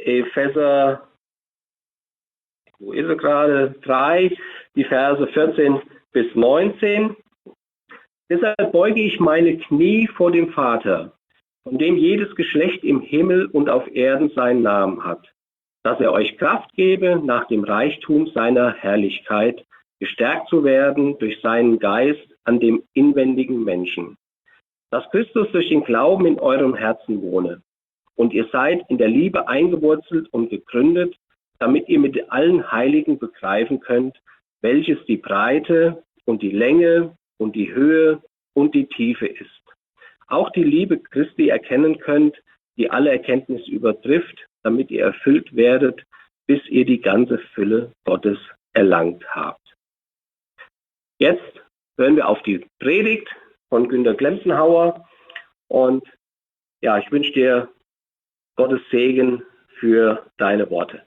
Epheser, wo ist er gerade? 3, die Verse 14 bis 19. Deshalb beuge ich meine Knie vor dem Vater, von dem jedes Geschlecht im Himmel und auf Erden seinen Namen hat, dass er euch Kraft gebe, nach dem Reichtum seiner Herrlichkeit gestärkt zu werden durch seinen Geist an dem inwendigen Menschen, dass Christus durch den Glauben in eurem Herzen wohne. Und ihr seid in der Liebe eingewurzelt und gegründet, damit ihr mit allen Heiligen begreifen könnt, welches die Breite und die Länge und die Höhe und die Tiefe ist. Auch die Liebe Christi erkennen könnt, die alle Erkenntnis übertrifft, damit ihr erfüllt werdet, bis ihr die ganze Fülle Gottes erlangt habt. Jetzt hören wir auf die Predigt von Günter Klemzenhauer und ja, ich wünsche dir Gottes Segen für deine Worte.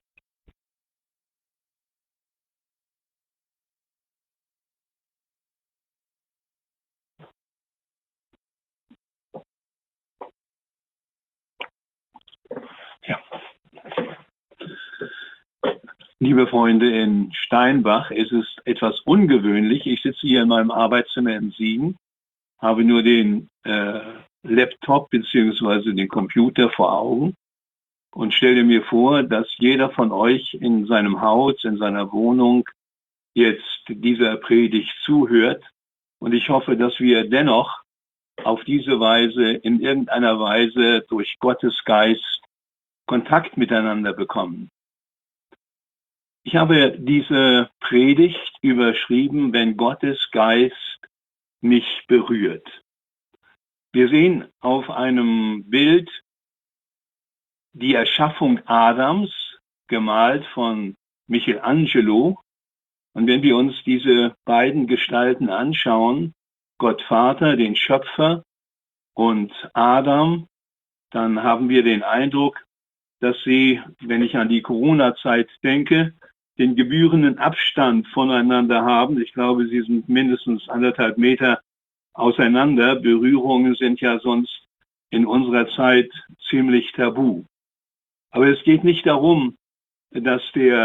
Ja. Liebe Freunde in Steinbach, es ist etwas ungewöhnlich. Ich sitze hier in meinem Arbeitszimmer in Siegen, habe nur den Laptop bzw. den Computer vor Augen und stelle mir vor, dass jeder von euch in seinem Haus, in seiner Wohnung jetzt dieser Predigt zuhört. Und ich hoffe, dass wir dennoch auf diese Weise, in irgendeiner Weise durch Gottes Geist Kontakt miteinander bekommen. Ich habe diese Predigt überschrieben, wenn Gottes Geist mich berührt. Wir sehen auf einem Bild die Erschaffung Adams, gemalt von Michelangelo. Und wenn wir uns diese beiden Gestalten anschauen, Gott Vater, den Schöpfer, und Adam, dann haben wir den Eindruck, dass sie, wenn ich an die Corona-Zeit denke, den gebührenden Abstand voneinander haben. Ich glaube, sie sind mindestens 1,5 Meter auseinander. Berührungen sind ja sonst in unserer Zeit ziemlich tabu. Aber es geht nicht darum, dass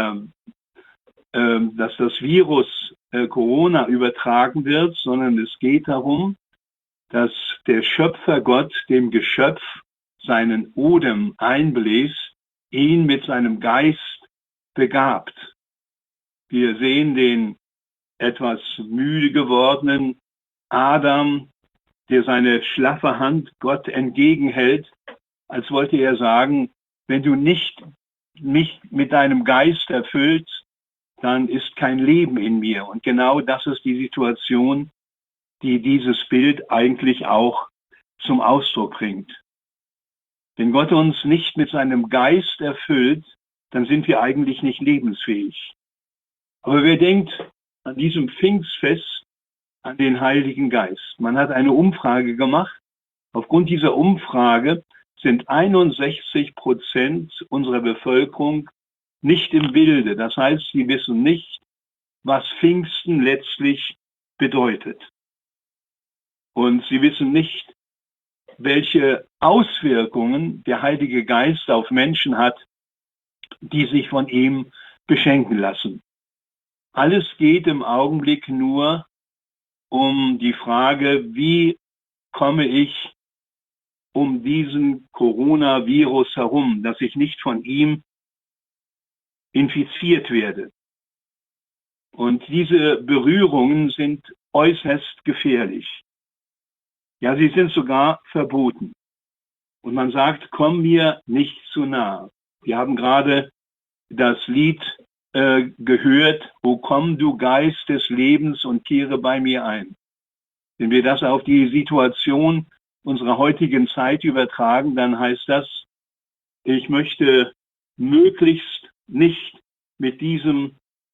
das Virus Corona übertragen wird, sondern es geht darum, dass der Schöpfer Gott dem Geschöpf seinen Odem einbläst, ihn mit seinem Geist begabt. Wir sehen den etwas müde gewordenen Adam, der seine schlaffe Hand Gott entgegenhält, als wollte er sagen, wenn du nicht mich mit deinem Geist erfüllst, dann ist kein Leben in mir. Und genau das ist die Situation, die dieses Bild eigentlich auch zum Ausdruck bringt. Wenn Gott uns nicht mit seinem Geist erfüllt, dann sind wir eigentlich nicht lebensfähig. Aber wer denkt an diesem Pfingstfest an den Heiligen Geist? Man hat eine Umfrage gemacht. Aufgrund dieser Umfrage sind 61% unserer Bevölkerung nicht im Bilde. Das heißt, sie wissen nicht, was Pfingsten letztlich bedeutet. Und sie wissen nicht, welche Auswirkungen der Heilige Geist auf Menschen hat, die sich von ihm beschenken lassen. Alles geht im Augenblick nur um die Frage, wie komme ich um diesen Coronavirus herum, dass ich nicht von ihm infiziert werde. Und diese Berührungen sind äußerst gefährlich. Ja, sie sind sogar verboten. Und man sagt, komm mir nicht zu nah. Wir haben gerade das Lied gehört, O komm du Geist des Lebens und kehre bei mir ein. Wenn wir das auf die Situation unserer heutigen Zeit übertragen, dann heißt das, ich möchte möglichst nicht mit diesem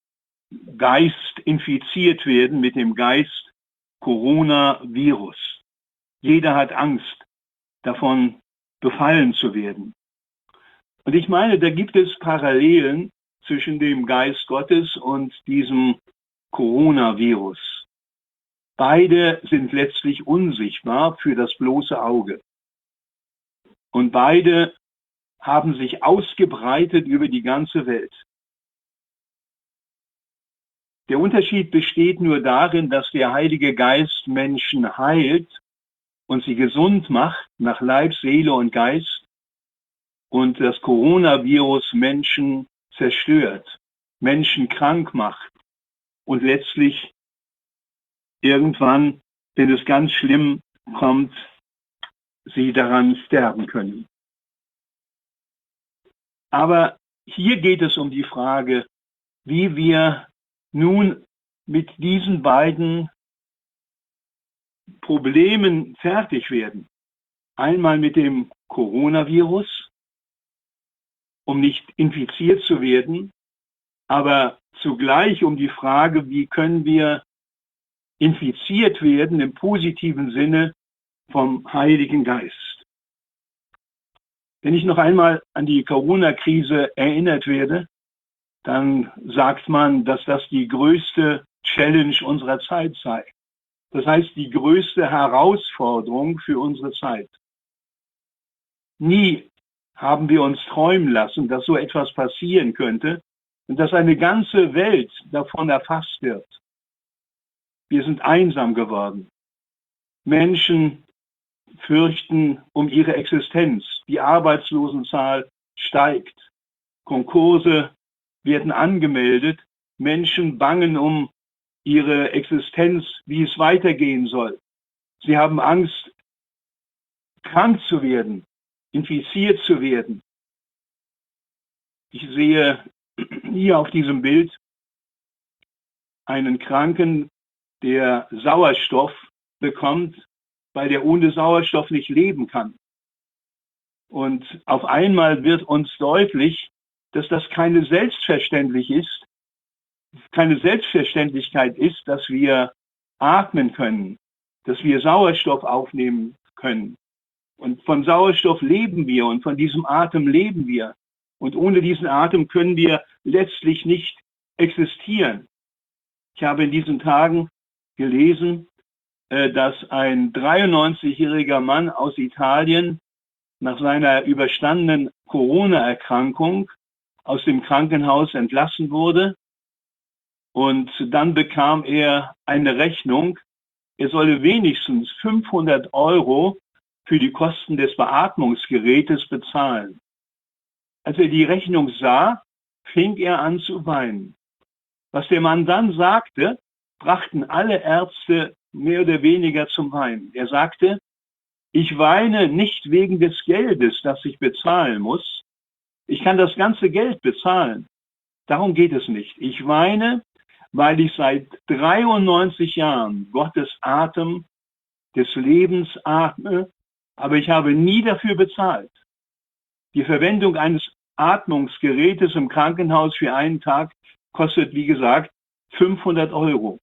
Geist infiziert werden, mit dem Geist Coronavirus. Jeder hat Angst, davon befallen zu werden. Und ich meine, da gibt es Parallelen zwischen dem Geist Gottes und diesem Coronavirus. Beide sind letztlich unsichtbar für das bloße Auge. Und beide haben sich ausgebreitet über die ganze Welt. Der Unterschied besteht nur darin, dass der Heilige Geist Menschen heilt und sie gesund macht nach Leib, Seele und Geist und das Coronavirus Menschen zerstört, Menschen krank macht und letztlich irgendwann, wenn es ganz schlimm kommt, sie daran sterben können. Aber hier geht es um die Frage, wie wir nun mit diesen beiden Problemen fertig werden. Einmal mit dem Coronavirus, um nicht infiziert zu werden, aber zugleich um die Frage, wie können wir infiziert werden im positiven Sinne vom Heiligen Geist. Wenn ich noch einmal an die Corona-Krise erinnert werde, dann sagt man, dass das die größte Challenge unserer Zeit sei. Das heißt, die größte Herausforderung für unsere Zeit. Nie haben wir uns träumen lassen, dass so etwas passieren könnte und dass eine ganze Welt davon erfasst wird. Wir sind einsam geworden. Menschen fürchten um ihre Existenz. Die Arbeitslosenzahl steigt. Konkurse werden angemeldet. Menschen bangen um ihre Existenz, wie es weitergehen soll. Sie haben Angst, krank zu werden, infiziert zu werden. Ich sehe hier auf diesem Bild einen Kranken, der Sauerstoff bekommt, weil der ohne Sauerstoff nicht leben kann. Und auf einmal wird uns deutlich, dass das keine Selbstverständlichkeit ist, dass wir atmen können, dass wir Sauerstoff aufnehmen können. Und von Sauerstoff leben wir und von diesem Atem leben wir. Und ohne diesen Atem können wir letztlich nicht existieren. Ich habe in diesen Tagen gelesen, dass ein 93-jähriger Mann aus Italien nach seiner überstandenen Corona-Erkrankung aus dem Krankenhaus entlassen wurde. Und dann bekam er eine Rechnung, er solle wenigstens 500 € für die Kosten des Beatmungsgerätes bezahlen. Als er die Rechnung sah, fing er an zu weinen. Was der Mann dann sagte, brachten alle Ärzte mehr oder weniger zum Weinen. Er sagte, ich weine nicht wegen des Geldes, das ich bezahlen muss. Ich kann das ganze Geld bezahlen. Darum geht es nicht. Ich weine, weil ich seit 93 Jahren Gottes Atem des Lebens atme, aber ich habe nie dafür bezahlt. Die Verwendung eines Atmungsgerätes im Krankenhaus für einen Tag kostet, wie gesagt, 500 €.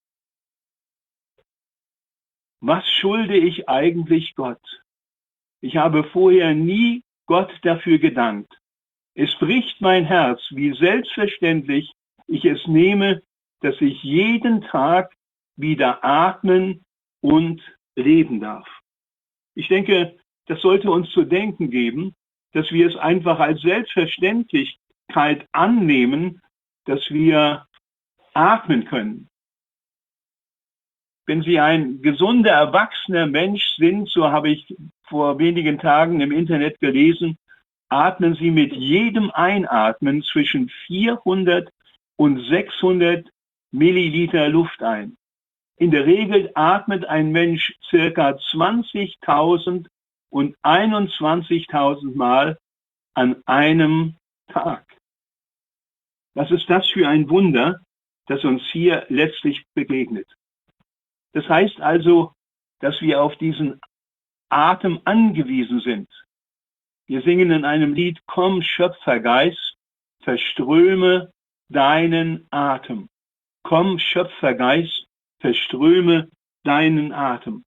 Was schulde ich eigentlich Gott? Ich habe vorher nie Gott dafür gedankt. Es bricht mein Herz, wie selbstverständlich ich es nehme, dass ich jeden Tag wieder atmen und leben darf. Ich denke, das sollte uns zu denken geben, dass wir es einfach als Selbstverständlichkeit annehmen, dass wir atmen können. Wenn Sie ein gesunder, erwachsener Mensch sind, so habe ich vor wenigen Tagen im Internet gelesen, atmen Sie mit jedem Einatmen zwischen 400 und 600 Milliliter Luft ein. In der Regel atmet ein Mensch circa 20.000 und 21.000 Mal an einem Tag. Was ist das für ein Wunder, das uns hier letztlich begegnet? Das heißt also, dass wir auf diesen Atem angewiesen sind. Wir singen in einem Lied, komm Schöpfergeist, verströme deinen Atem. Komm Schöpfergeist, verströme deinen Atem.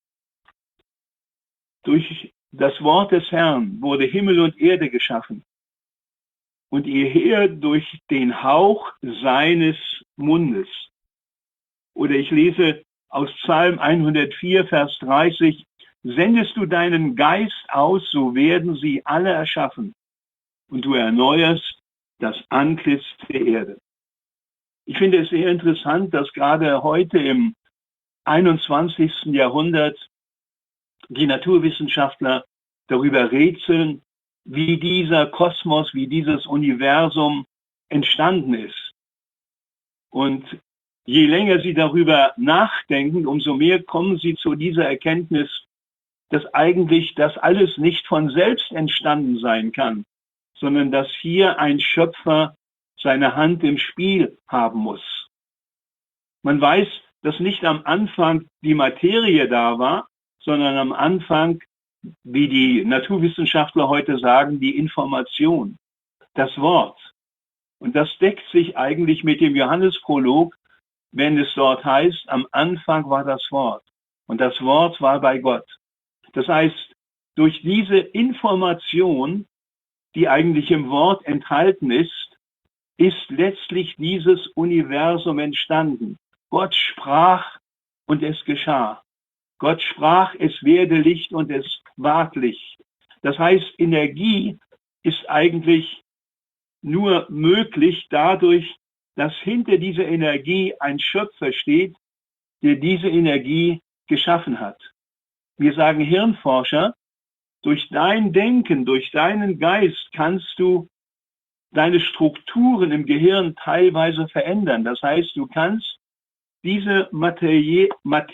Durch das Wort des Herrn wurde Himmel und Erde geschaffen und ihr Heer durch den Hauch seines Mundes. Oder ich lese aus Psalm 104, Vers 30, sendest du deinen Geist aus, so werden sie alle erschaffen. und du erneuerst das Antlitz der Erde. Ich finde es sehr interessant, dass gerade heute im 21. Jahrhundert die Naturwissenschaftler darüber rätseln, wie dieser Kosmos, wie dieses Universum entstanden ist. Und je länger sie darüber nachdenken, umso mehr kommen sie zu dieser Erkenntnis, dass eigentlich das alles nicht von selbst entstanden sein kann, sondern dass hier ein Schöpfer seine Hand im Spiel haben muss. Man weiß, dass nicht am Anfang die Materie da war, sondern am Anfang, wie die Naturwissenschaftler heute sagen, die Information, das Wort. Und das deckt sich eigentlich mit dem Johannesprolog, wenn es dort heißt, am Anfang war das Wort und das Wort war bei Gott. Das heißt, durch diese Information, die eigentlich im Wort enthalten ist letztlich dieses Universum entstanden. Gott sprach und es geschah. Gott sprach, es werde Licht und es ward Licht. Das heißt, Energie ist eigentlich nur möglich dadurch, dass hinter dieser Energie ein Schöpfer steht, der diese Energie geschaffen hat. Wir sagen Hirnforscher, durch dein Denken, durch deinen Geist kannst du deine Strukturen im Gehirn teilweise verändern. Das heißt, du kannst diese Materie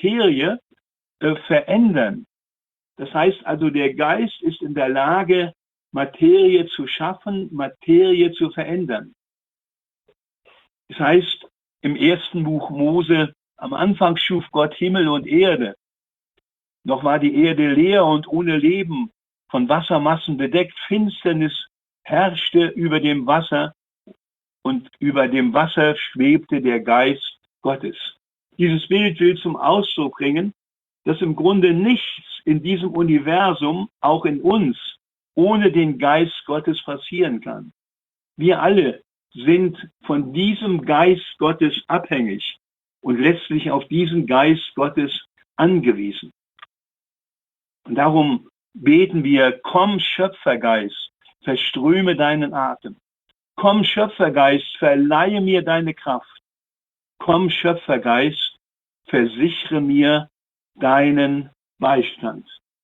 verändern. Das heißt also, der Geist ist in der Lage, Materie zu schaffen, Materie zu verändern. Das heißt, im ersten Buch Mose, am Anfang schuf Gott Himmel und Erde. Noch war die Erde leer und ohne Leben, von Wassermassen bedeckt. Finsternis herrschte über dem Wasser und über dem Wasser schwebte der Geist Gottes. Dieses Bild will zum Ausdruck bringen, dass im Grunde nichts in diesem Universum, auch in uns, ohne den Geist Gottes passieren kann. Wir alle sind von diesem Geist Gottes abhängig und letztlich auf diesen Geist Gottes angewiesen. Und darum beten wir, komm Schöpfergeist, verströme deinen Atem. Komm Schöpfergeist, verleihe mir deine Kraft. Komm Schöpfergeist, versichere mir deinen Beistand.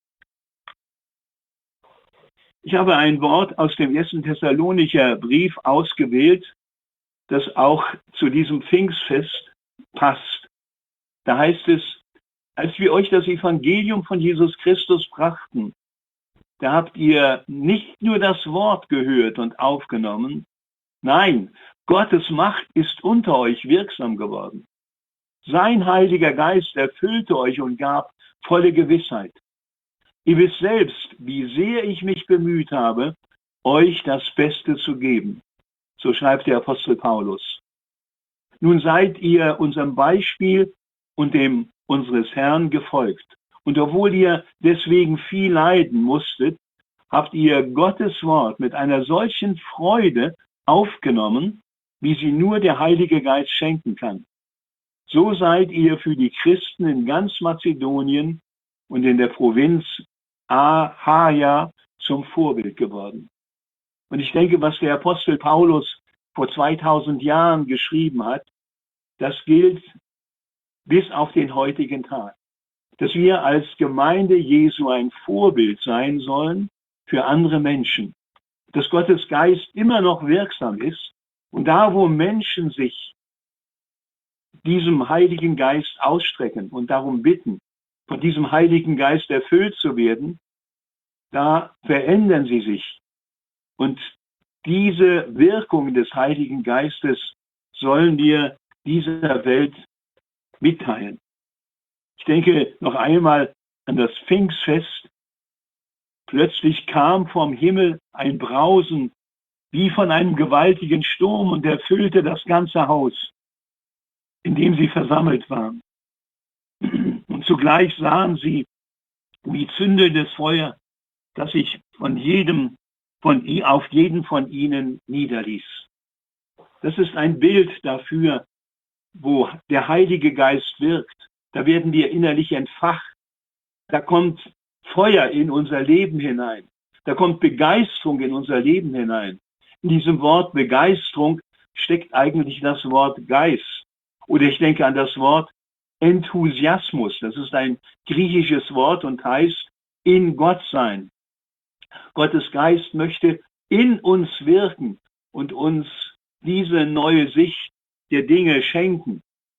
Ich habe ein Wort aus dem 1. Thessalonicher Brief ausgewählt, das auch zu diesem Pfingstfest passt. Da heißt es, als wir euch das Evangelium von Jesus Christus brachten, da habt ihr nicht nur das Wort gehört und aufgenommen, nein, Gottes Macht ist unter euch wirksam geworden. Sein Heiliger Geist erfüllte euch und gab volle Gewissheit. Ihr wisst selbst, wie sehr ich mich bemüht habe, euch das Beste zu geben. So schreibt der Apostel Paulus. Nun seid ihr unserem Beispiel und dem unseres Herrn gefolgt. Und obwohl ihr deswegen viel leiden musstet, habt ihr Gottes Wort mit einer solchen Freude aufgenommen, wie sie nur der Heilige Geist schenken kann. So seid ihr für die Christen in ganz Mazedonien und in der Provinz Achaia zum Vorbild geworden. Und ich denke, was der Apostel Paulus vor 2000 Jahren geschrieben hat, das gilt bis auf den heutigen Tag. Dass wir als Gemeinde Jesu ein Vorbild sein sollen für andere Menschen. Dass Gottes Geist immer noch wirksam ist und da, wo Menschen sich diesem Heiligen Geist ausstrecken und darum bitten, von diesem Heiligen Geist erfüllt zu werden, da verändern sie sich. Und diese Wirkung des Heiligen Geistes sollen wir dieser Welt mitteilen. Ich denke noch einmal an das Pfingstfest. Plötzlich kam vom Himmel ein Brausen wie von einem gewaltigen Sturm und erfüllte das ganze Haus, in dem sie versammelt waren. Und zugleich sahen sie, wie zündendes Feuer, das sich auf jeden von ihnen niederließ. Das ist ein Bild dafür, wo der Heilige Geist wirkt. Da werden wir innerlich entfacht. Da kommt Feuer in unser Leben hinein. Da kommt Begeisterung in unser Leben hinein. In diesem Wort Begeisterung steckt eigentlich das Wort Geist. Oder ich denke an das Wort Enthusiasmus. Das ist ein griechisches Wort und heißt in Gott sein. Gottes Geist möchte in uns wirken und uns diese neue Sicht der Dinge schenken.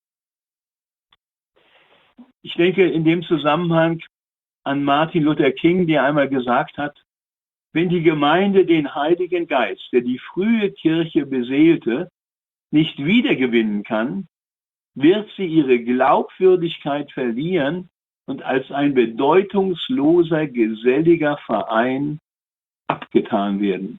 Ich denke in dem Zusammenhang an Martin Luther King, der einmal gesagt hat, wenn die Gemeinde den Heiligen Geist, der die frühe Kirche beseelte, nicht wiedergewinnen kann, wird sie ihre Glaubwürdigkeit verlieren und als ein bedeutungsloser, geselliger Verein abgetan werden.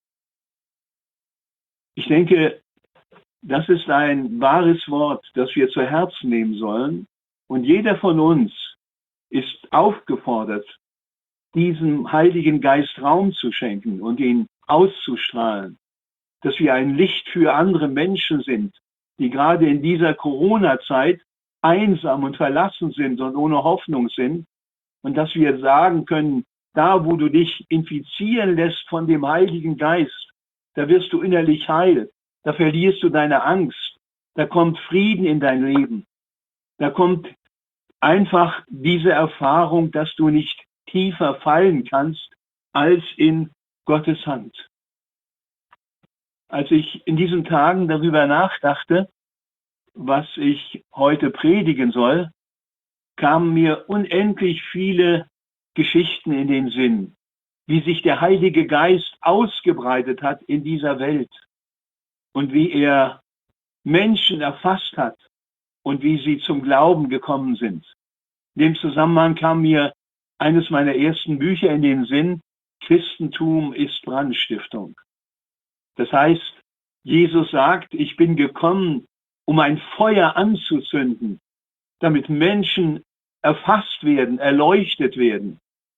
Ich denke, das ist ein wahres Wort, das wir zu Herzen nehmen sollen. Und jeder von uns ist aufgefordert, diesem Heiligen Geist Raum zu schenken und ihn auszustrahlen, dass wir ein Licht für andere Menschen sind, die gerade in dieser Corona-Zeit einsam und verlassen sind und ohne Hoffnung sind, und dass wir sagen können, da wo du dich infizieren lässt von dem Heiligen Geist, da wirst du innerlich heil, da verlierst du deine Angst, da kommt Frieden in dein Leben, da kommt einfach diese Erfahrung, dass du nicht tiefer fallen kannst als in Gottes Hand. Als ich in diesen Tagen darüber nachdachte, was ich heute predigen soll, kamen mir unendlich viele Geschichten in den Sinn, wie sich der Heilige Geist ausgebreitet hat in dieser Welt und wie er Menschen erfasst hat und wie sie zum Glauben gekommen sind. In dem Zusammenhang kam mir eines meiner ersten Bücher in den Sinn, Christentum ist Brandstiftung. Das heißt, Jesus sagt, ich bin gekommen, um ein Feuer anzuzünden, damit Menschen erfasst werden, erleuchtet werden.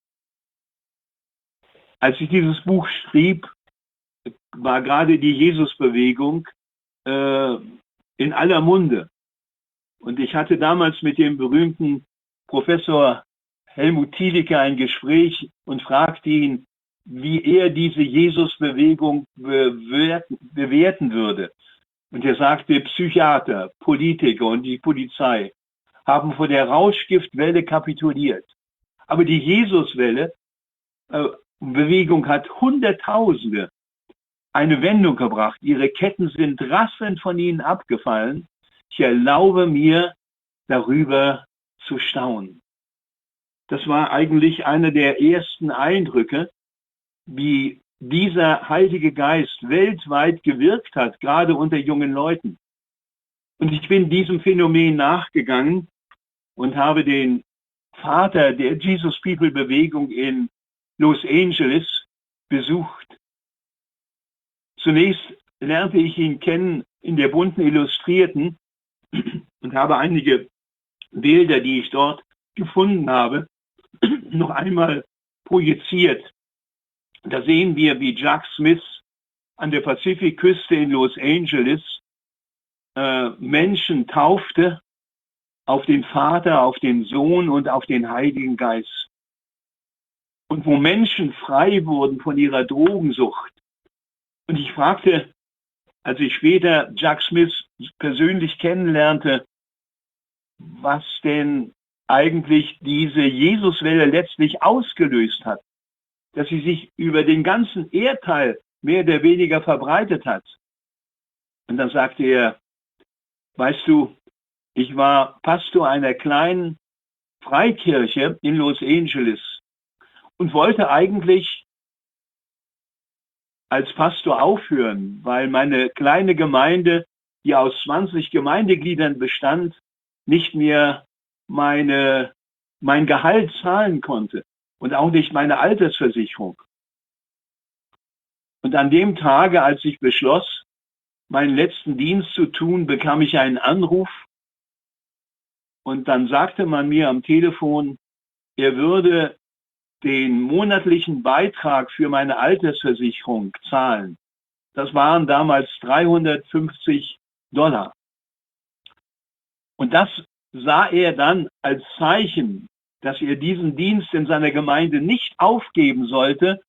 Als ich dieses Buch schrieb, war gerade die Jesusbewegung in aller Munde. Und ich hatte damals mit dem berühmten Professor Helmut Thielicke ein Gespräch und fragte ihn, wie er diese Jesusbewegung bewerten würde. Und er sagte, Psychiater, Politiker und die Polizei haben vor der Rauschgiftwelle kapituliert. Aber die Jesuswelle, Bewegung hat Hunderttausende eine Wendung gebracht. Ihre Ketten sind rasselnd von ihnen abgefallen. Ich erlaube mir, darüber zu staunen. Das war eigentlich einer der ersten Eindrücke, wie dieser Heilige Geist weltweit gewirkt hat, gerade unter jungen Leuten. Und ich bin diesem Phänomen nachgegangen und habe den Vater der Jesus People Bewegung in Los Angeles besucht. Zunächst lernte ich ihn kennen in der bunten Illustrierten und habe einige Bilder, die ich dort gefunden habe, noch einmal projiziert. Da sehen wir, wie Jack Smith an der Pazifikküste in Los Angeles Menschen taufte auf den Vater, auf den Sohn und auf den Heiligen Geist. Und wo Menschen frei wurden von ihrer Drogensucht. Und ich fragte, als ich später Jack Smith persönlich kennenlernte, was denn eigentlich diese Jesuswelle letztlich ausgelöst hat, dass sie sich über den ganzen Erdteil mehr oder weniger verbreitet hat. Und dann sagte er, weißt du, ich war Pastor einer kleinen Freikirche in Los Angeles und wollte eigentlich als Pastor aufhören, weil meine kleine Gemeinde, die aus 20 Gemeindegliedern bestand, nicht mehr mein Gehalt zahlen konnte und auch nicht meine Altersversicherung. Und an dem Tage, als ich beschloss, meinen letzten Dienst zu tun, bekam ich einen Anruf und dann sagte man mir am Telefon, er würde den monatlichen Beitrag für meine Altersversicherung zahlen. Das waren damals $350. Und das sah er dann als Zeichen, dass er diesen Dienst in seiner Gemeinde nicht aufgeben sollte,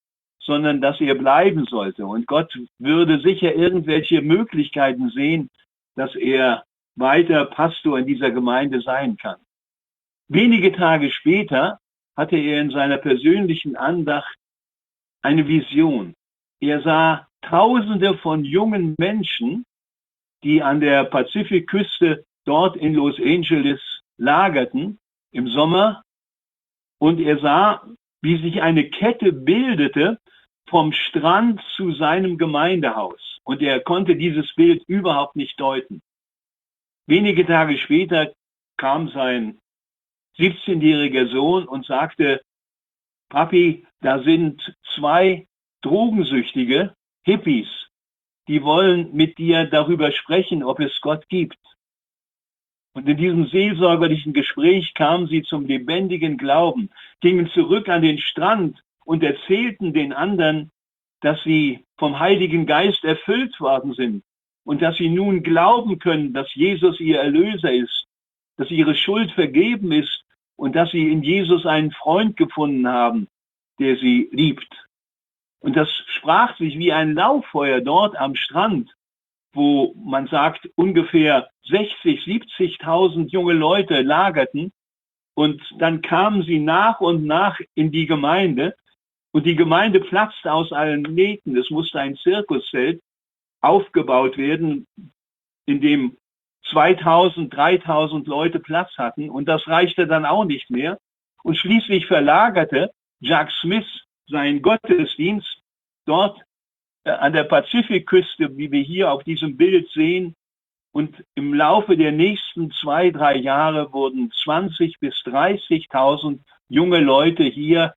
sondern dass er bleiben sollte. Und Gott würde sicher irgendwelche Möglichkeiten sehen, dass er weiter Pastor in dieser Gemeinde sein kann. Wenige Tage später hatte er in seiner persönlichen Andacht eine Vision. Er sah Tausende von jungen Menschen, die an der Pazifikküste dort in Los Angeles lagerten im Sommer. Und er sah, wie sich eine Kette bildete vom Strand zu seinem Gemeindehaus. Und er konnte dieses Bild überhaupt nicht deuten. Wenige Tage später kam sein 17-jähriger Sohn und sagte, Papi, da sind 2 drogensüchtige Hippies, die wollen mit dir darüber sprechen, ob es Gott gibt. Und in diesem seelsorgerlichen Gespräch kamen sie zum lebendigen Glauben, gingen zurück an den Strand und erzählten den anderen, dass sie vom Heiligen Geist erfüllt worden sind und dass sie nun glauben können, dass Jesus ihr Erlöser ist, dass ihre Schuld vergeben ist und dass sie in Jesus einen Freund gefunden haben, der sie liebt. Und das sprach sich wie ein Lauffeuer dort am Strand, wo man sagt, ungefähr 60.000, 70.000 junge Leute lagerten. Und dann kamen sie nach und nach in die Gemeinde. Und die Gemeinde platzte aus allen Nähten. Es musste ein Zirkuszelt aufgebaut werden, in dem 2.000, 3.000 Leute Platz hatten. Und das reichte dann auch nicht mehr. Und schließlich verlagerte Jack Smith seinen Gottesdienst dort an der Pazifikküste, wie wir hier auf diesem Bild sehen. Und im Laufe der nächsten 2, 3 Jahre wurden 20.000 bis 30.000 junge Leute hier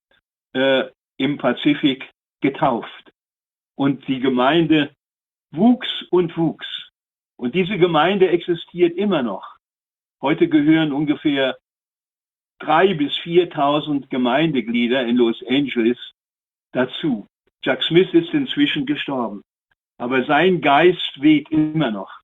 im Pazifik getauft. Und die Gemeinde wuchs und wuchs. Und diese Gemeinde existiert immer noch. Heute gehören ungefähr 3.000 bis 4.000 Gemeindeglieder in Los Angeles dazu. Jack Smith ist inzwischen gestorben, aber sein Geist weht immer noch.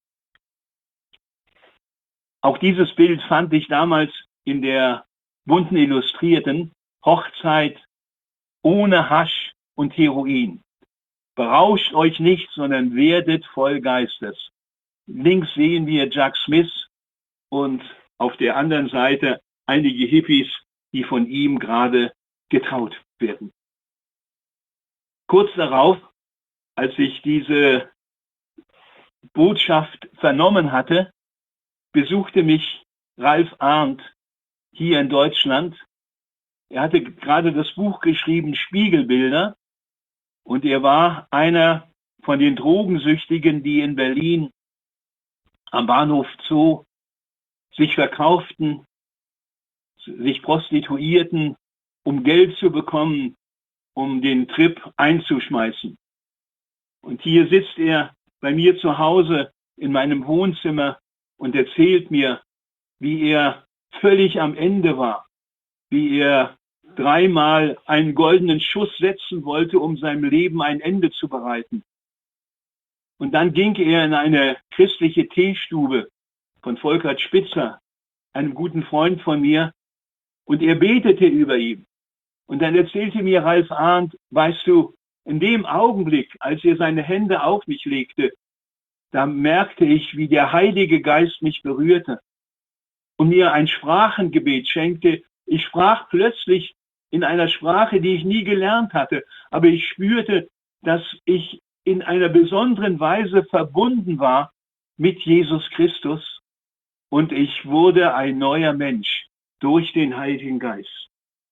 Auch dieses Bild fand ich damals in der bunten Illustrierten Hochzeit ohne Hasch und Heroin. Berauscht euch nicht, sondern werdet voll Geistes. Links sehen wir Jack Smith und auf der anderen Seite einige Hippies, die von ihm gerade getraut werden. Kurz darauf, als ich diese Botschaft vernommen hatte, besuchte mich Ralf Arndt hier in Deutschland. Er hatte gerade das Buch geschrieben, Spiegelbilder, und er war einer von den Drogensüchtigen, die in Berlin am Bahnhof Zoo sich verkauften, sich prostituierten, um Geld zu bekommen, um den Trip einzuschmeißen. Und hier sitzt er bei mir zu Hause in meinem Wohnzimmer und erzählt mir, wie er völlig am Ende war, wie er 3-mal einen goldenen Schuss setzen wollte, um seinem Leben ein Ende zu bereiten. Und dann ging er in eine christliche Teestube von Volkert Spitzer, einem guten Freund von mir, und er betete über ihn. Und dann erzählte mir Ralf Arndt, weißt du, in dem Augenblick, als er seine Hände auf mich legte, da merkte ich, wie der Heilige Geist mich berührte und mir ein Sprachengebet schenkte. Ich sprach plötzlich in einer Sprache, die ich nie gelernt hatte, aber ich spürte, dass ich in einer besonderen Weise verbunden war mit Jesus Christus und ich wurde ein neuer Mensch durch den Heiligen Geist.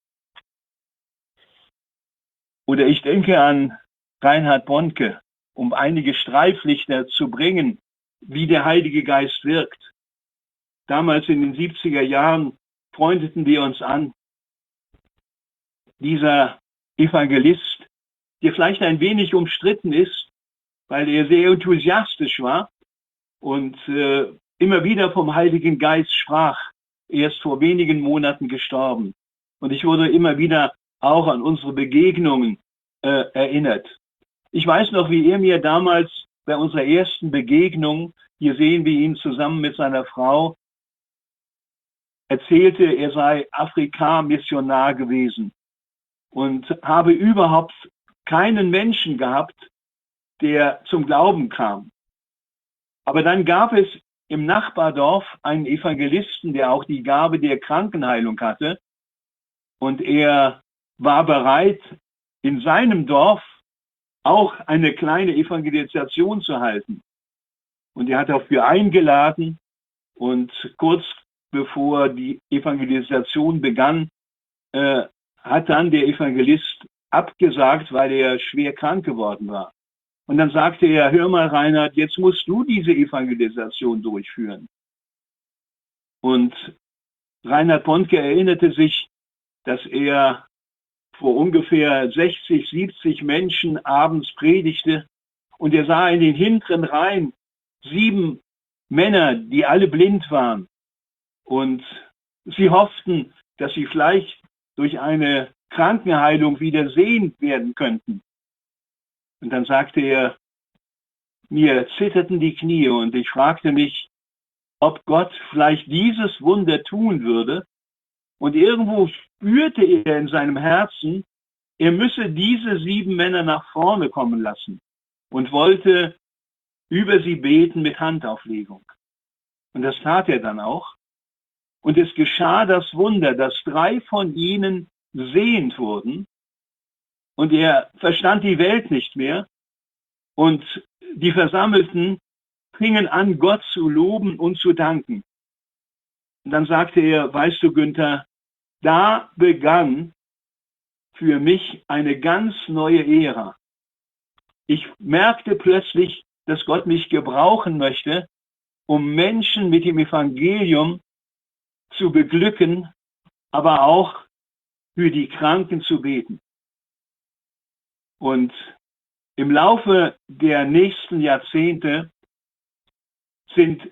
Oder ich denke an Reinhard Bonke, um einige Streiflichter zu bringen, wie der Heilige Geist wirkt. Damals in den 70er Jahren freundeten wir uns an. Dieser Evangelist, der vielleicht ein wenig umstritten ist, weil er sehr enthusiastisch war und immer wieder vom Heiligen Geist sprach. Er ist vor wenigen Monaten gestorben. Und ich wurde immer wieder auch an unsere Begegnungen erinnert. Ich weiß noch, wie er mir damals bei unserer ersten Begegnung, hier sehen wir ihn zusammen mit seiner Frau, erzählte, er sei Afrika-Missionar gewesen und habe überhaupt keinen Menschen gehabt, der zum Glauben kam. Aber dann gab es im Nachbardorf einen Evangelisten, der auch die Gabe der Krankenheilung hatte. Und er war bereit, in seinem Dorf auch eine kleine Evangelisation zu halten. Und er hat dafür eingeladen. Und kurz bevor die Evangelisation begann, hat dann der Evangelist abgesagt, weil er schwer krank geworden war. Und dann sagte er, hör mal Reinhard, jetzt musst du diese Evangelisation durchführen. Und Reinhard Bonnke erinnerte sich, dass er vor ungefähr 60, 70 Menschen abends predigte und er sah in den hinteren Reihen 7 Männer, die alle blind waren. Und sie hofften, dass sie vielleicht durch eine Krankenheilung wieder sehend werden könnten. Und dann sagte er, mir zitterten die Knie und ich fragte mich, ob Gott vielleicht dieses Wunder tun würde. Und irgendwo spürte er in seinem Herzen, er müsse diese 7 Männer nach vorne kommen lassen und wollte über sie beten mit Handauflegung. Und das tat er dann auch. Und es geschah das Wunder, dass 3 von ihnen sehend wurden. Und er verstand die Welt nicht mehr. Und die Versammelten fingen an, Gott zu loben und zu danken. Und dann sagte er, weißt du, Günther, da begann für mich eine ganz neue Ära. Ich merkte plötzlich, dass Gott mich gebrauchen möchte, um Menschen mit dem Evangelium zu beglücken, aber auch für die Kranken zu beten. Und im Laufe der nächsten Jahrzehnte sind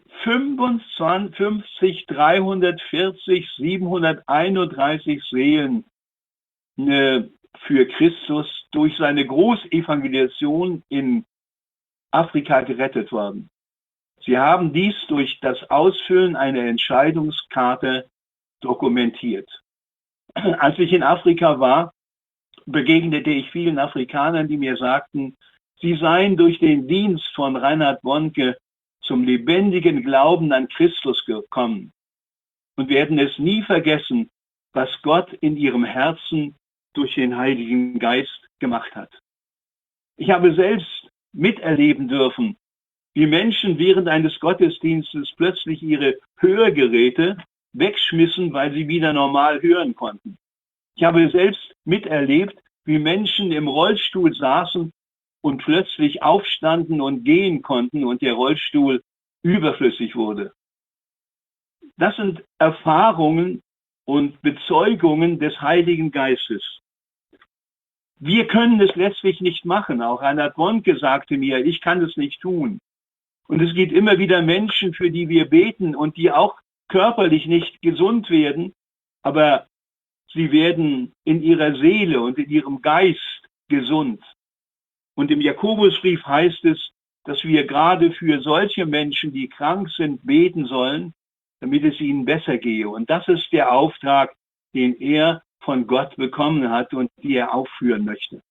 731 Seelen für Christus durch seine Großevangelisation in Afrika gerettet worden. Sie haben dies durch das Ausfüllen einer Entscheidungskarte dokumentiert. Als ich in Afrika war, begegnete ich vielen Afrikanern, die mir sagten, sie seien durch den Dienst von Reinhard Bonnke zum lebendigen Glauben an Christus gekommen und werden es nie vergessen, was Gott in ihrem Herzen durch den Heiligen Geist gemacht hat. Ich habe selbst miterleben dürfen, wie Menschen während eines Gottesdienstes plötzlich ihre Hörgeräte wegschmissen, weil sie wieder normal hören konnten. Ich habe selbst miterlebt, wie Menschen im Rollstuhl saßen und plötzlich aufstanden und gehen konnten und der Rollstuhl überflüssig wurde. Das sind Erfahrungen und Bezeugungen des Heiligen Geistes. Wir können es letztlich nicht machen. Auch Reinhard Bonnke sagte mir, ich kann es nicht tun. Und es gibt immer wieder Menschen, für die wir beten und die auch körperlich nicht gesund werden, aber sie werden in ihrer Seele und in ihrem Geist gesund. Und im Jakobusbrief heißt es, dass wir gerade für solche Menschen, die krank sind, beten sollen, damit es ihnen besser gehe. Und das ist der Auftrag, den er von Gott bekommen hat und die er aufführen möchte.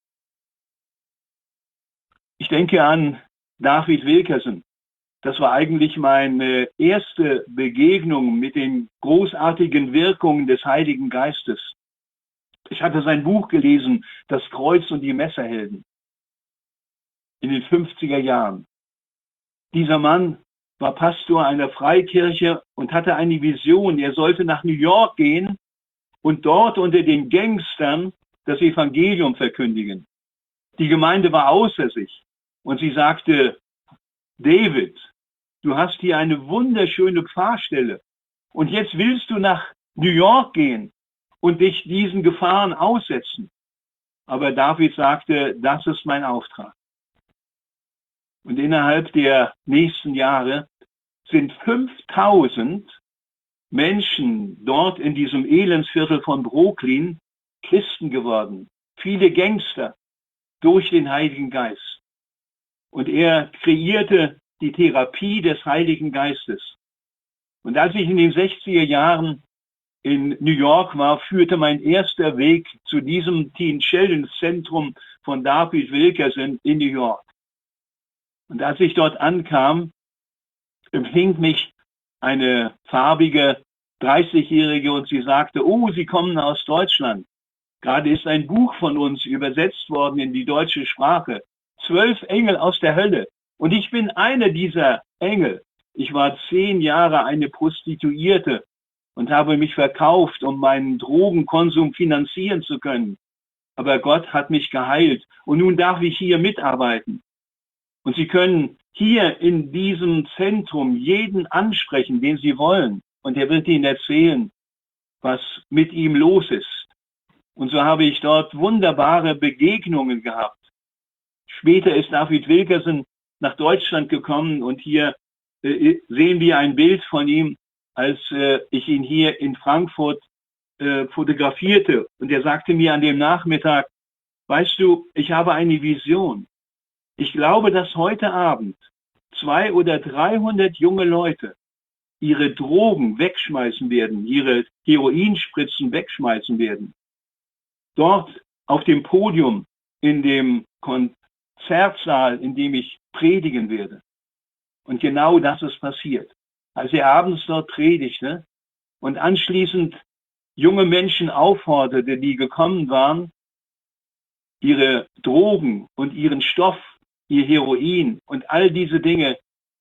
Ich denke an David Wilkerson. Das war eigentlich meine erste Begegnung mit den großartigen Wirkungen des Heiligen Geistes. Ich hatte sein Buch gelesen, Das Kreuz und die Messerhelden, in den 50er Jahren. Dieser Mann war Pastor einer Freikirche und hatte eine Vision. Er sollte nach New York gehen und dort unter den Gangstern das Evangelium verkündigen. Die Gemeinde war außer sich und sie sagte, David, du hast hier eine wunderschöne Pfarrstelle und jetzt willst du nach New York gehen und dich diesen Gefahren aussetzen. Aber David sagte, das ist mein Auftrag. Und innerhalb der nächsten Jahre sind 5000 Menschen dort in diesem Elendsviertel von Brooklyn Christen geworden. Viele Gangster durch den Heiligen Geist. Und er kreierte die Therapie des Heiligen Geistes. Und als ich in den 60er Jahren in New York war, führte mein erster Weg zu diesem Teen Challenge Zentrum von David Wilkerson in New York. Und als ich dort ankam, empfing mich eine farbige 30-Jährige und sie sagte, oh, Sie kommen aus Deutschland. Gerade ist ein Buch von uns übersetzt worden in die deutsche Sprache. 12 Engel aus der Hölle. Und ich bin einer dieser Engel. Ich war 10 Jahre eine Prostituierte und habe mich verkauft, um meinen Drogenkonsum finanzieren zu können. Aber Gott hat mich geheilt und nun darf ich hier mitarbeiten. Und Sie können hier in diesem Zentrum jeden ansprechen, den Sie wollen. Und er wird Ihnen erzählen, was mit ihm los ist. Und so habe ich dort wunderbare Begegnungen gehabt. Später ist David Wilkerson nach Deutschland gekommen und hier sehen wir ein Bild von ihm, als ich ihn hier in Frankfurt fotografierte. Und er sagte mir an dem Nachmittag, weißt du, ich habe eine Vision. Ich glaube, dass heute Abend 200 oder 300 junge Leute ihre Drogen wegschmeißen werden, ihre Heroinspritzen wegschmeißen werden. Dort auf dem Podium, in dem Konzertsaal, in dem ich predigen werde. Und genau das ist passiert. Als er abends dort predigte und anschließend junge Menschen aufforderte, die gekommen waren, ihre Drogen und ihren Stoff, ihr Heroin und all diese Dinge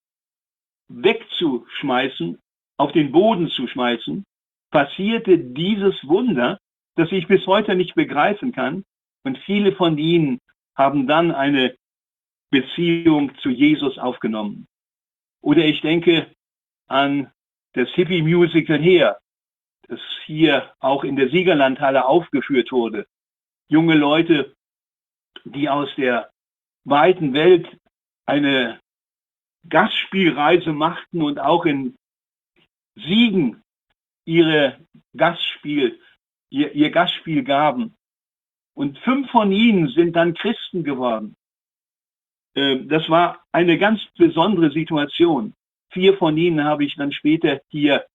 wegzuschmeißen, auf den Boden zu schmeißen, passierte dieses Wunder, das ich bis heute nicht begreifen kann. Und viele von ihnen haben dann eine Beziehung zu Jesus aufgenommen. Oder ich denke an das Hippie-Musical Her, das hier auch in der Siegerlandhalle aufgeführt wurde. Junge Leute, die aus der weiten Welt eine Gastspielreise machten und auch in Siegen ihr Gastspiel gaben. Und 5 von ihnen sind dann Christen geworden. Das war eine ganz besondere Situation. 4 von ihnen habe ich dann später hier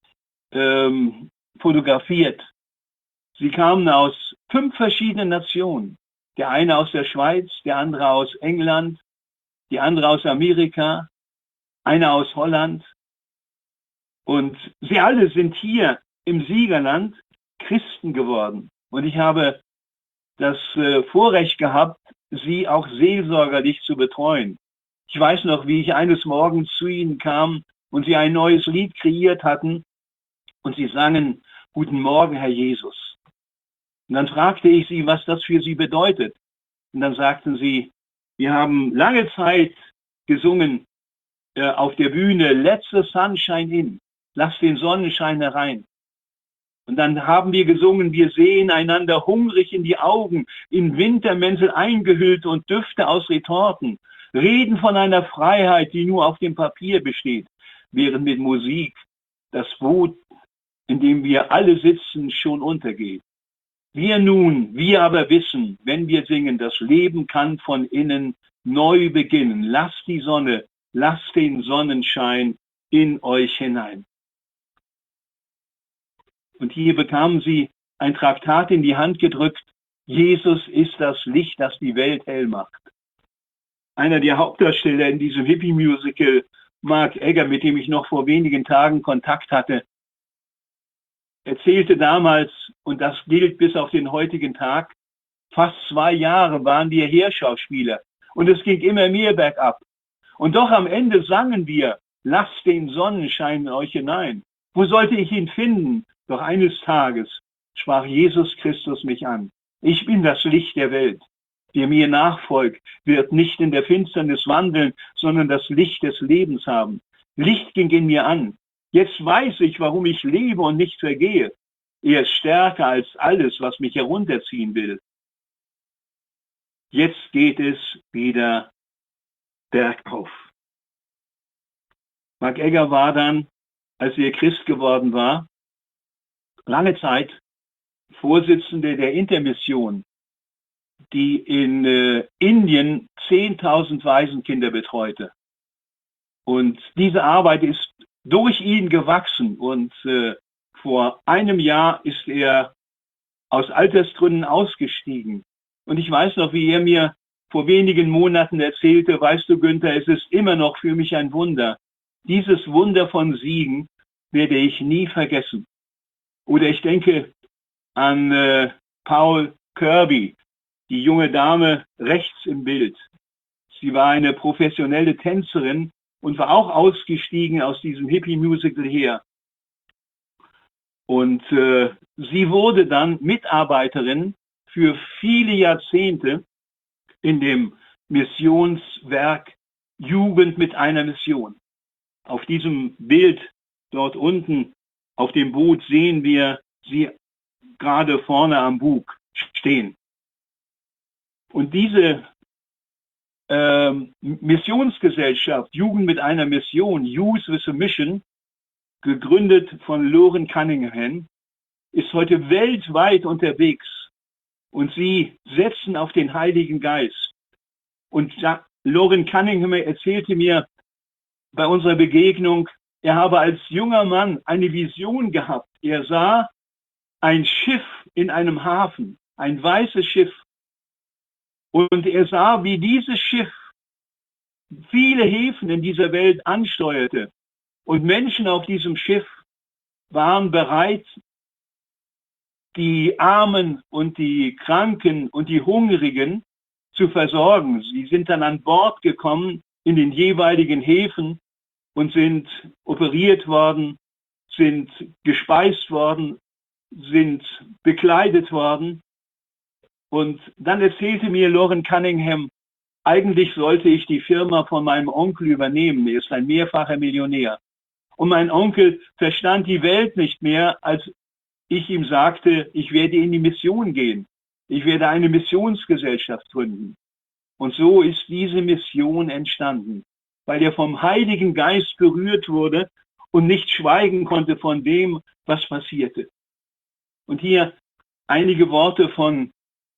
fotografiert. Sie kamen aus 5 verschiedenen Nationen. Der eine aus der Schweiz, der andere aus England, die andere aus Amerika, einer aus Holland. Und sie alle sind hier im Siegerland Christen geworden. Und ich habe das Vorrecht gehabt, sie auch seelsorgerlich zu betreuen. Ich weiß noch, wie ich eines Morgens zu ihnen kam und sie ein neues Lied kreiert hatten und sie sangen, Guten Morgen, Herr Jesus. Und dann fragte ich sie, was das für sie bedeutet. Und dann sagten sie, wir haben lange Zeit gesungen auf der Bühne, Let the sunshine in, lass den Sonnenschein herein. Und dann haben wir gesungen, wir sehen einander hungrig in die Augen, in Wintermäntel eingehüllt und Düfte aus Retorten, reden von einer Freiheit, die nur auf dem Papier besteht, während mit Musik das Boot, in dem wir alle sitzen, schon untergeht. Wir aber wissen, wenn wir singen, das Leben kann von innen neu beginnen. Lasst die Sonne, lasst den Sonnenschein in euch hinein. Und hier bekamen sie ein Traktat in die Hand gedrückt. Jesus ist das Licht, das die Welt hell macht. Einer der Hauptdarsteller in diesem Hippie-Musical, Mark Egger, mit dem ich noch vor wenigen Tagen Kontakt hatte, erzählte damals, und das gilt bis auf den heutigen Tag, fast 2 Jahre waren wir Heerschauspieler und es ging immer mehr bergab. Und doch am Ende sangen wir, lasst den Sonnenschein in euch hinein. Wo sollte ich ihn finden? Doch eines Tages sprach Jesus Christus mich an. Ich bin das Licht der Welt. Wer mir nachfolgt, wird nicht in der Finsternis wandeln, sondern das Licht des Lebens haben. Licht ging in mir an. Jetzt weiß ich, warum ich lebe und nicht vergehe. Er ist stärker als alles, was mich herunterziehen will. Jetzt geht es wieder bergauf. Mark Egger war dann, als er Christ geworden war, lange Zeit Vorsitzende der Intermission, die in Indien 10.000 Waisenkinder betreute. Und diese Arbeit ist durch ihn gewachsen und vor einem Jahr ist er aus Altersgründen ausgestiegen. Und ich weiß noch, wie er mir vor wenigen Monaten erzählte, weißt du, Günther, es ist immer noch für mich ein Wunder. Dieses Wunder von Siegen werde ich nie vergessen. Oder ich denke an Paul Kirby, die junge Dame rechts im Bild. Sie war eine professionelle Tänzerin und war auch ausgestiegen aus diesem Hippie-Musical her. Und sie wurde dann Mitarbeiterin für viele Jahrzehnte in dem Missionswerk Jugend mit einer Mission. Auf diesem Bild dort unten auf dem Boot sehen wir sie gerade vorne am Bug stehen. Und diese Missionsgesellschaft, Jugend mit einer Mission, Youth with a Mission, gegründet von Loren Cunningham, ist heute weltweit unterwegs. Und sie setzen auf den Heiligen Geist. Und Loren Cunningham erzählte mir bei unserer Begegnung, er habe als junger Mann eine Vision gehabt. Er sah ein Schiff in einem Hafen, ein weißes Schiff. Und er sah, wie dieses Schiff viele Häfen in dieser Welt ansteuerte. Und Menschen auf diesem Schiff waren bereit, die Armen und die Kranken und die Hungrigen zu versorgen. Sie sind dann an Bord gekommen in den jeweiligen Häfen und sind operiert worden, sind gespeist worden, sind bekleidet worden. Und dann erzählte mir Loren Cunningham, eigentlich sollte ich die Firma von meinem Onkel übernehmen. Er ist ein mehrfacher Millionär. Und mein Onkel verstand die Welt nicht mehr, als ich ihm sagte, ich werde in die Mission gehen. Ich werde eine Missionsgesellschaft gründen. Und so ist diese Mission entstanden, weil er vom Heiligen Geist berührt wurde und nicht schweigen konnte von dem, was passierte. Und hier einige Worte von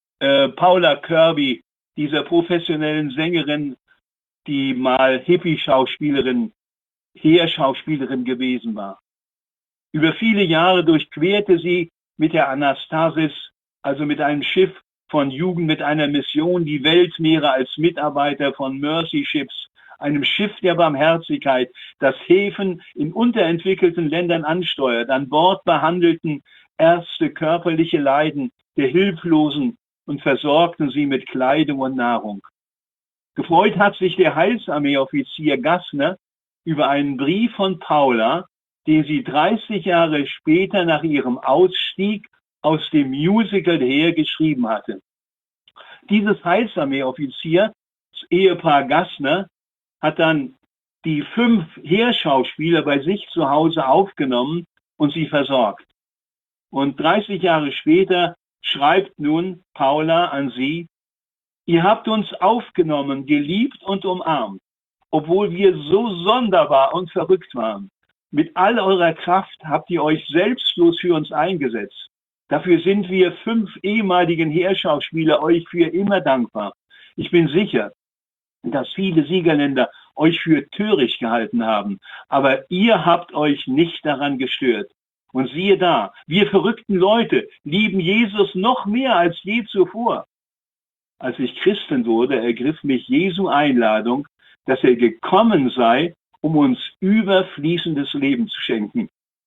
Paula Kirby, dieser professionellen Sängerin, die mal Hippie-Schauspielerin, Heerschauspielerin gewesen war. Über viele Jahre durchquerte sie mit der Anastasis, also mit einem Schiff von Jugend mit einer Mission, die Weltmeere als Mitarbeiter von Mercy Ships, einem Schiff der Barmherzigkeit, das Häfen in unterentwickelten Ländern ansteuert. An Bord behandelten Ärzte körperliche Leiden der Hilflosen und versorgten sie mit Kleidung und Nahrung. Gefreut hat sich der Heilsarmee-Offizier Gassner über einen Brief von Paula, den sie 30 Jahre später nach ihrem Ausstieg aus dem Musical her geschrieben hatte. Dieses Heilsarmee-Offizier, das Ehepaar Gassner, hat dann die 5 Heerschauspieler bei sich zu Hause aufgenommen und sie versorgt. Und 30 Jahre später schreibt nun Paula an sie, ihr habt uns aufgenommen, geliebt und umarmt, obwohl wir so sonderbar und verrückt waren. Mit all eurer Kraft habt ihr euch selbstlos für uns eingesetzt. Dafür sind wir 5 ehemaligen Heerschauspieler euch für immer dankbar. Ich bin sicher, dass viele Siegerländer euch für töricht gehalten haben, aber ihr habt euch nicht daran gestört. Und siehe da, wir verrückten Leute lieben Jesus noch mehr als je zuvor. Als ich Christin wurde, ergriff mich Jesu Einladung, dass er gekommen sei, um uns überfließendes Leben zu schenken.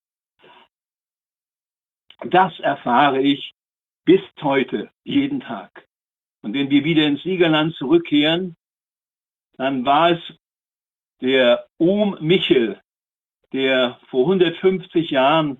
Das erfahre ich bis heute, jeden Tag. Und wenn wir wieder ins Siegerland zurückkehren, dann war es der Ohm Michel, der vor 150 Jahren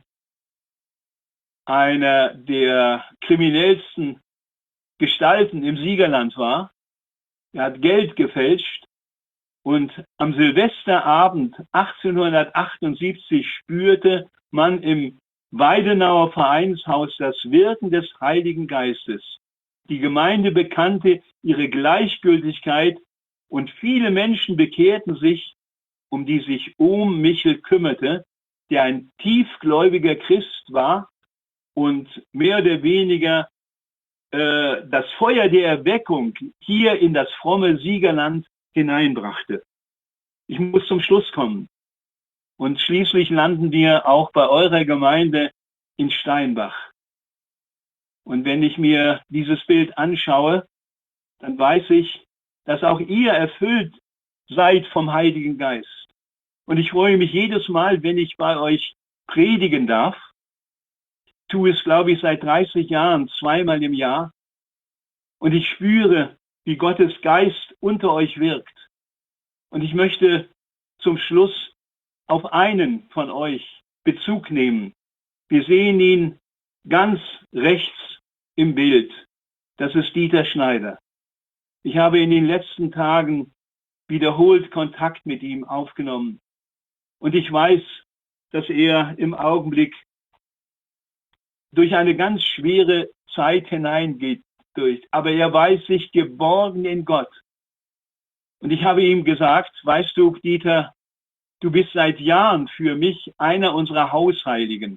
einer der kriminellsten Gestalten im Siegerland war. Er hat Geld gefälscht und am Silvesterabend 1878 spürte man im Weidenauer Vereinshaus das Wirken des Heiligen Geistes. Die Gemeinde bekannte ihre Gleichgültigkeit und viele Menschen bekehrten sich, um die sich Ohm Michel kümmerte, der ein tiefgläubiger Christ war und mehr oder weniger das Feuer der Erweckung hier in das fromme Siegerland hineinbrachte. Ich muss zum Schluss kommen. Und schließlich landen wir auch bei eurer Gemeinde in Steinbach. Und wenn ich mir dieses Bild anschaue, dann weiß ich, dass auch ihr erfüllt seid vom Heiligen Geist. Und ich freue mich jedes Mal, wenn ich bei euch predigen darf. Tue es, glaube ich, seit 30 Jahren, zweimal im Jahr. Und ich spüre, wie Gottes Geist unter euch wirkt. Und ich möchte zum Schluss auf einen von euch Bezug nehmen. Wir sehen ihn ganz rechts im Bild. Das ist Dieter Schneider. Ich habe in den letzten Tagen wiederholt Kontakt mit ihm aufgenommen. Und ich weiß, dass er im Augenblick durch eine ganz schwere Zeit hineingeht. Aber er weiß sich geborgen in Gott. Und ich habe ihm gesagt, weißt du, Dieter, du bist seit Jahren für mich einer unserer Hausheiligen.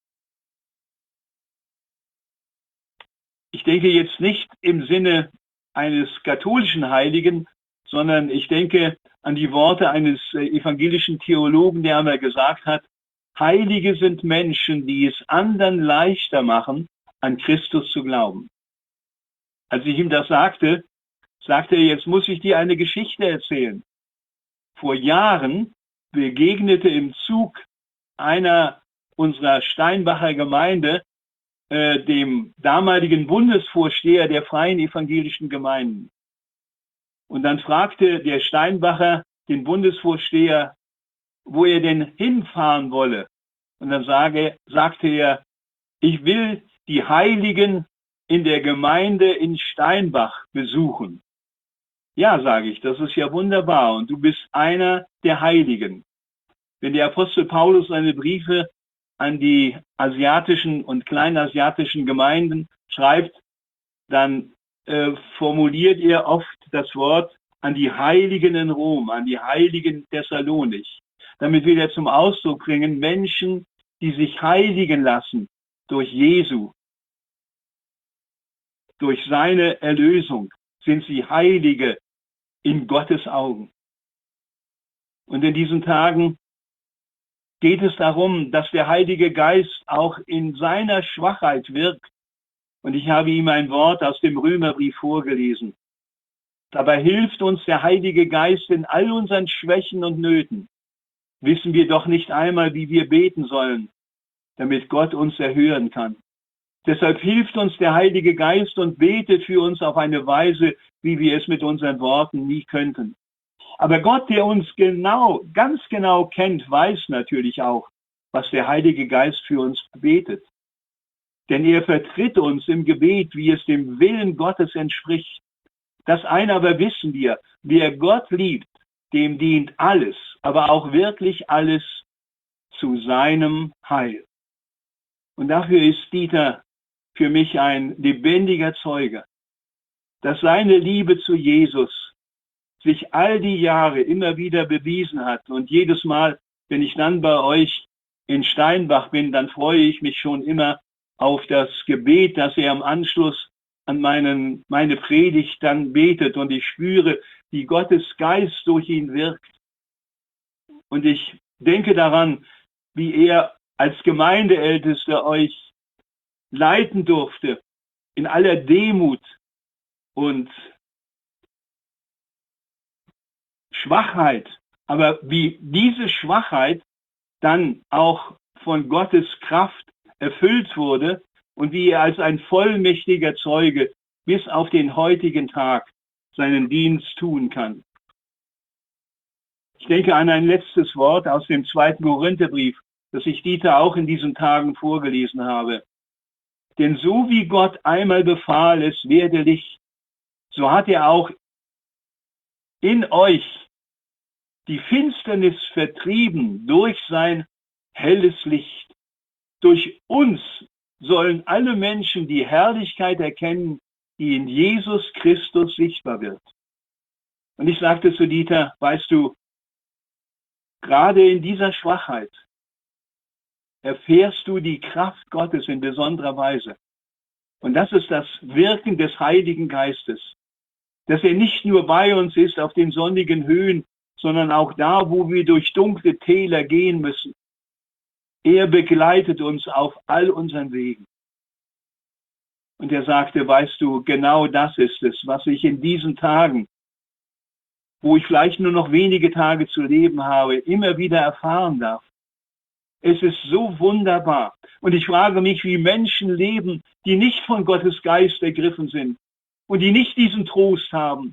Ich denke jetzt nicht im Sinne eines katholischen Heiligen, sondern ich denke an die Worte eines evangelischen Theologen, der einmal gesagt hat, Heilige sind Menschen, die es anderen leichter machen, an Christus zu glauben. Als ich ihm das sagte er, jetzt muss ich dir eine Geschichte erzählen. Vor Jahren begegnete im Zug einer unserer Steinbacher Gemeinde dem damaligen Bundesvorsteher der Freien Evangelischen Gemeinden. Und dann fragte der Steinbacher den Bundesvorsteher, wo er denn hinfahren wolle. Und dann sagte er, ich will die Heiligen in der Gemeinde in Steinbach besuchen. Ja, sage ich, das ist ja wunderbar und du bist einer der Heiligen. Wenn der Apostel Paulus seine Briefe an die asiatischen und kleinasiatischen Gemeinden schreibt, dann formuliert er oft das Wort an die Heiligen in Rom, an die Heiligen Thessalonich. Damit will er zum Ausdruck bringen, Menschen, die sich heiligen lassen durch Jesu, durch seine Erlösung, sind sie Heilige in Gottes Augen. Und in diesen Tagen geht es darum, dass der Heilige Geist auch in seiner Schwachheit wirkt. Und ich habe ihm ein Wort aus dem Römerbrief vorgelesen. Dabei hilft uns der Heilige Geist in all unseren Schwächen und Nöten. Wissen wir doch nicht einmal, wie wir beten sollen, damit Gott uns erhören kann. Deshalb hilft uns der Heilige Geist und betet für uns auf eine Weise, wie wir es mit unseren Worten nie könnten. Aber Gott, der uns ganz genau kennt, weiß natürlich auch, was der Heilige Geist für uns betet. Denn er vertritt uns im Gebet, wie es dem Willen Gottes entspricht. Das eine aber wissen wir, wer Gott liebt, dem dient alles, aber auch wirklich alles zu seinem Heil. Und dafür ist Dieter für mich ein lebendiger Zeuge, dass seine Liebe zu Jesus sich all die Jahre immer wieder bewiesen hat. Und jedes Mal, wenn ich dann bei euch in Steinbach bin, dann freue ich mich schon immer auf das Gebet, das er am Anschluss an meine Predigt dann betet. Und ich spüre, wie Gottes Geist durch ihn wirkt. Und ich denke daran, wie er als Gemeindeältester euch leiten durfte, in aller Demut und Schwachheit, aber wie diese Schwachheit dann auch von Gottes Kraft erfüllt wurde und wie er als ein vollmächtiger Zeuge bis auf den heutigen Tag seinen Dienst tun kann. Ich denke an ein letztes Wort aus dem 2. Korintherbrief, das ich Dieter auch in diesen Tagen vorgelesen habe. Denn so wie Gott einmal befahl, es werde Licht, so hat er auch in euch die Finsternis vertrieben durch sein helles Licht. Durch uns sollen alle Menschen die Herrlichkeit erkennen, die in Jesus Christus sichtbar wird. Und ich sagte zu Dieter, weißt du, gerade in dieser Schwachheit erfährst du die Kraft Gottes in besonderer Weise. Und das ist das Wirken des Heiligen Geistes, dass er nicht nur bei uns ist auf den sonnigen Höhen, sondern auch da, wo wir durch dunkle Täler gehen müssen. Er begleitet uns auf all unseren Wegen. Und er sagte, weißt du, genau das ist es, was ich in diesen Tagen wo ich vielleicht nur noch wenige Tage zu leben habe, immer wieder erfahren darf. Es ist so wunderbar. Und ich frage mich, wie Menschen leben, die nicht von Gottes Geist ergriffen sind und die nicht diesen Trost haben.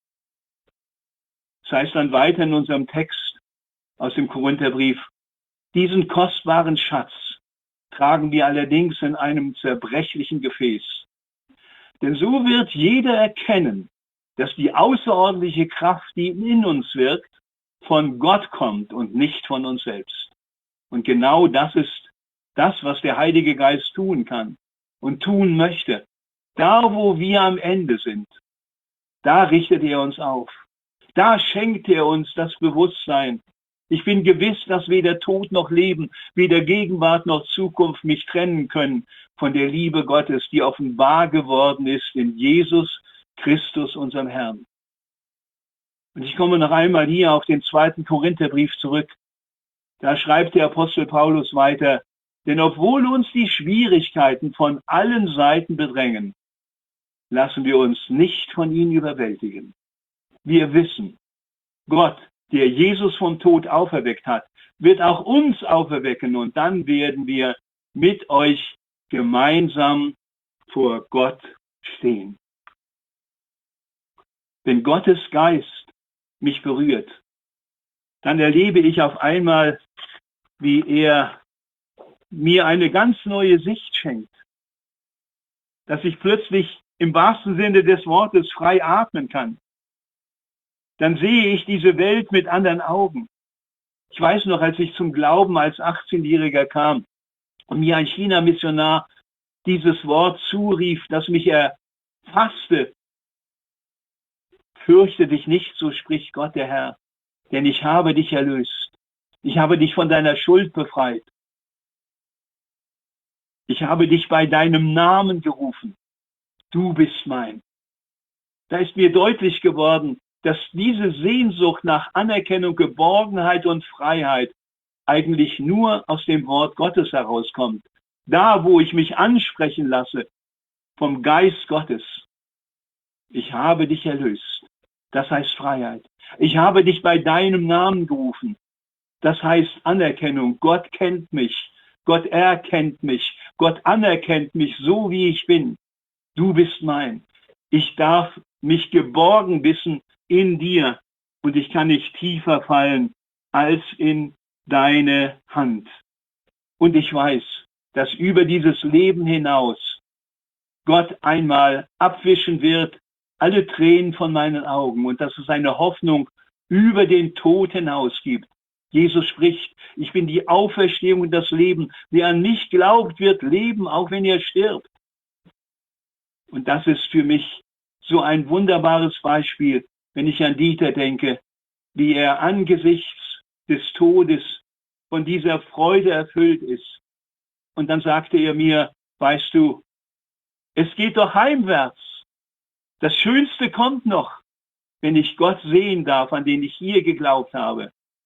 Das heißt dann weiter in unserem Text aus dem Korintherbrief: Diesen kostbaren Schatz tragen wir allerdings in einem zerbrechlichen Gefäß. Denn so wird jeder erkennen, dass die außerordentliche Kraft, die in uns wirkt, von Gott kommt und nicht von uns selbst. Und genau das ist das, was der Heilige Geist tun kann und tun möchte. Da, wo wir am Ende sind, da richtet er uns auf. Da schenkt er uns das Bewusstsein. Ich bin gewiss, dass weder Tod noch Leben, weder Gegenwart noch Zukunft mich trennen können von der Liebe Gottes, die offenbar geworden ist in Jesus Christus, unserem Herrn. Und ich komme noch einmal hier auf den 2. Korintherbrief zurück. Da schreibt der Apostel Paulus weiter: Denn obwohl uns die Schwierigkeiten von allen Seiten bedrängen, lassen wir uns nicht von ihnen überwältigen. Wir wissen, Gott, der Jesus vom Tod auferweckt hat, wird auch uns auferwecken, und dann werden wir mit euch gemeinsam vor Gott stehen. Wenn Gottes Geist mich berührt, dann erlebe ich auf einmal, wie er mir eine ganz neue Sicht schenkt, dass ich plötzlich im wahrsten Sinne des Wortes frei atmen kann. Dann sehe ich diese Welt mit anderen Augen. Ich weiß noch, als ich zum Glauben als 18-Jähriger kam und mir ein China-Missionar dieses Wort zurief, das mich erfasste: Fürchte dich nicht, so spricht Gott der Herr, denn ich habe dich erlöst. Ich habe dich von deiner Schuld befreit. Ich habe dich bei deinem Namen gerufen. Du bist mein. Da ist mir deutlich geworden, dass diese Sehnsucht nach Anerkennung, Geborgenheit und Freiheit eigentlich nur aus dem Wort Gottes herauskommt. Da, wo ich mich ansprechen lasse vom Geist Gottes. Ich habe dich erlöst. Das heißt Freiheit. Ich habe dich bei deinem Namen gerufen. Das heißt Anerkennung. Gott kennt mich. Gott erkennt mich. Gott anerkennt mich so, wie ich bin. Du bist mein. Ich darf mich geborgen wissen in dir, und ich kann nicht tiefer fallen als in deine Hand. Und ich weiß, dass über dieses Leben hinaus Gott einmal abwischen wird alle Tränen von meinen Augen, und dass es eine Hoffnung über den Tod hinaus gibt. Jesus spricht: Ich bin die Auferstehung und das Leben. Wer an mich glaubt, wird leben, auch wenn er stirbt. Und das ist für mich so ein wunderbares Beispiel, wenn ich an Dieter denke, wie er angesichts des Todes von dieser Freude erfüllt ist. Und dann sagte er mir: Weißt du, es geht doch heimwärts. Das Schönste kommt noch, wenn ich Gott sehen darf, an den ich hier geglaubt habe.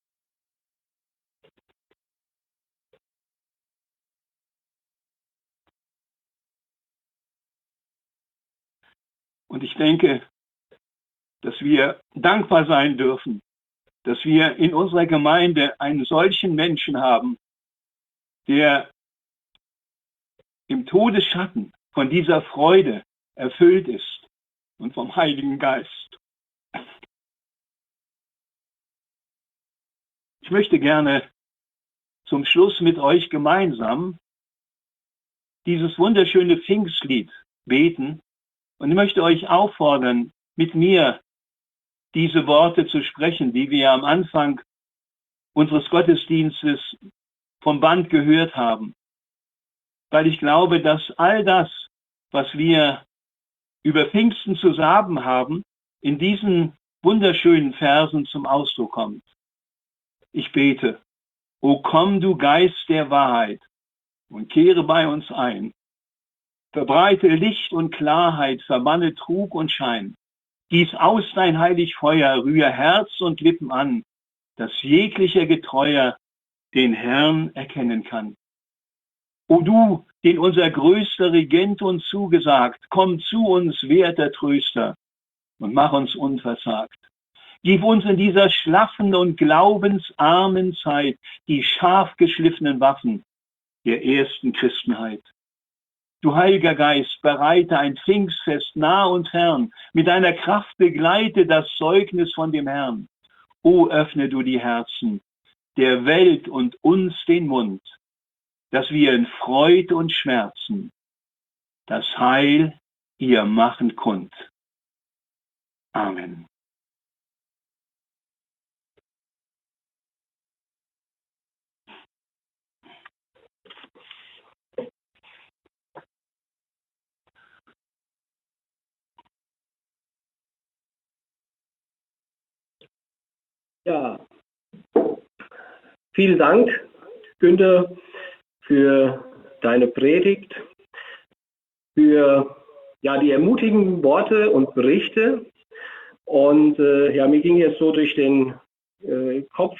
Und ich denke, dass wir dankbar sein dürfen, dass wir in unserer Gemeinde einen solchen Menschen haben, der im Todesschatten von dieser Freude erfüllt ist und vom Heiligen Geist. Ich möchte gerne zum Schluss mit euch gemeinsam dieses wunderschöne Pfingstlied beten, und ich möchte euch auffordern, mit mir diese Worte zu sprechen, die wir am Anfang unseres Gottesdienstes vom Band gehört haben. Weil ich glaube, dass all das, was wir über Pfingsten zu sagen haben, in diesen wunderschönen Versen zum Ausdruck kommt. Ich bete: O komm, du Geist der Wahrheit, und kehre bei uns ein. Verbreite Licht und Klarheit, verbanne Trug und Schein. Gieß aus dein heilig Feuer, rühr Herz und Lippen an, dass jeglicher Getreuer den Herrn erkennen kann. O du, den unser größter Regent uns zugesagt, komm zu uns, werter Tröster, und mach uns unversagt. Gib uns in dieser schlaffen und glaubensarmen Zeit die scharf geschliffenen Waffen der ersten Christenheit. Du Heiliger Geist, bereite ein Pfingstfest nah und fern, mit deiner Kraft begleite das Zeugnis von dem Herrn. O öffne du die Herzen der Welt und uns den Mund, dass wir in Freud und Schmerzen das Heil ihr machen kund. Amen. Ja, vielen Dank, Günther, für deine Predigt, für die ermutigenden Worte und Berichte. Und mir ging jetzt so durch den Kopf,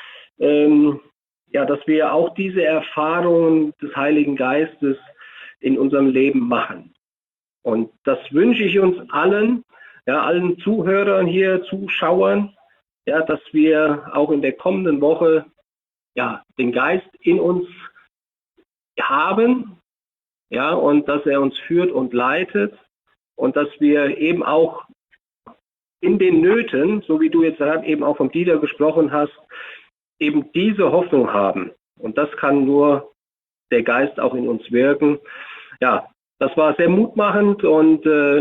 dass wir auch diese Erfahrungen des Heiligen Geistes in unserem Leben machen. Und das wünsche ich uns allen, allen Zuhörern hier, Zuschauern, dass wir auch in der kommenden Woche den Geist in uns haben, und dass er uns führt und leitet und dass wir eben auch in den Nöten, so wie du jetzt gerade eben auch vom Dieter gesprochen hast, eben diese Hoffnung haben. Und das kann nur der Geist auch in uns wirken. Ja, das war sehr mutmachend und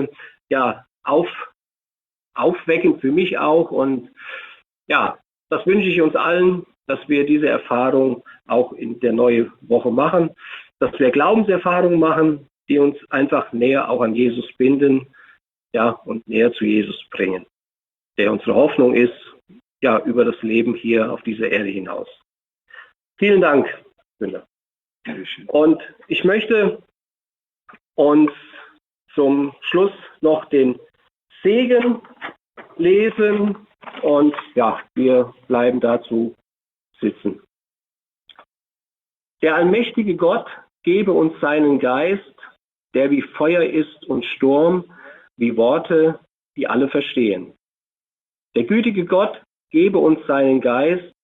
aufweckend für mich auch. Und das wünsche ich uns allen, dass wir diese Erfahrung auch in der neuen Woche machen, dass wir Glaubenserfahrungen machen, die uns einfach näher auch an Jesus binden, und näher zu Jesus bringen, der unsere Hoffnung ist, über das Leben hier auf dieser Erde hinaus. Vielen Dank, Günther. Und ich möchte uns zum Schluss noch den Segen lesen und wir bleiben dazu sitzen. Der allmächtige Gott gebe uns seinen Geist, der wie Feuer ist und Sturm, wie Worte, die alle verstehen. Der gütige Gott gebe uns seinen Geist,